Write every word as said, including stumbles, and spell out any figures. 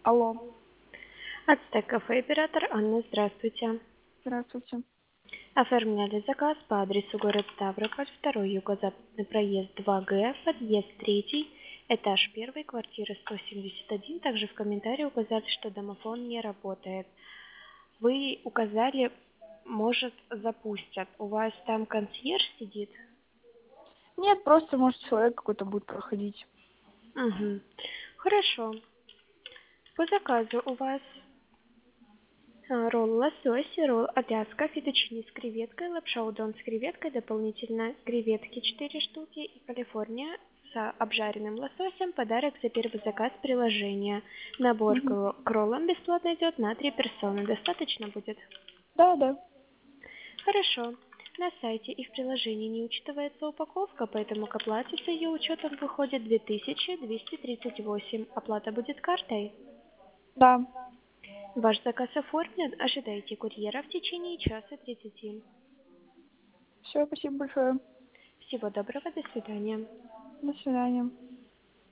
Алло, Ацтек кафе, оператор Анна, здравствуйте. здравствуйте. Оформляли заказ по адресу город Ставрополь, второй юго-западный проезд два Г, подъезд третий, этаж первый, квартира сто семьдесят один. Также в комментарии указали, что домофон не работает. Вы указали, может, запустят. У вас там консьерж сидит? Нет, просто, может, человек какой-то будет проходить. Угу. Хорошо. По заказу у вас а, ролл лосось, ролл аляска, фетучини с креветкой, лапша удон с креветкой, дополнительно креветки четыре штуки и Калифорния с обжаренным лососем. Подарок за первый заказ приложения. Набор Мгм. к к роллам бесплатно идет на три персоны. Достаточно будет? Да, да. Хорошо. На сайте и в приложении не учитывается упаковка, поэтому к оплате с ее учетом выходит две тысячи двести тридцать восемь. Оплата будет картой. Да. Ваш заказ оформлен. Ожидайте курьера в течение часа тридцати. Все, спасибо большое. Всего доброго, до свидания. До свидания.